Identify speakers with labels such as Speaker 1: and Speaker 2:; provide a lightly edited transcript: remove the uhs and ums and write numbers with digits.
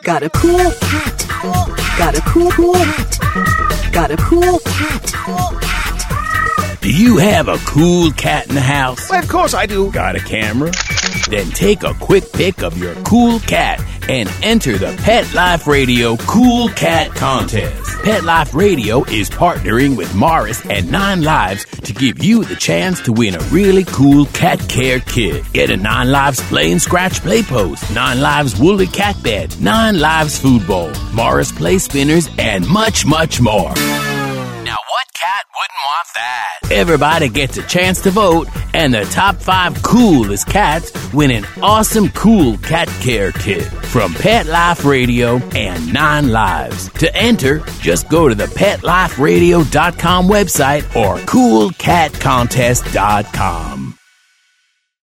Speaker 1: Got a cool cat. Got a cool cat. Got a cool cat.
Speaker 2: Do you have a cool cat in the house?
Speaker 3: Well, of course I do.
Speaker 2: Got a camera? Then take a quick pic of your cool cat and enter the Pet Life Radio Cool Cat Contest. Pet Life Radio is partnering with Morris and 9 Lives to give you the chance to win a really cool cat care kit. Get a 9 Lives Play and Scratch play post, 9 Lives Woolly cat bed, 9 Lives food bowl, Morris play spinners, and much, much more. Now, what cat wouldn't want that? Everybody gets a chance to vote, and the top 5 coolest cats win an awesome cool cat care kit from Pet Life Radio and 9 Lives. To enter, just go to the PetLifeRadio.com website or CoolCatContest.com.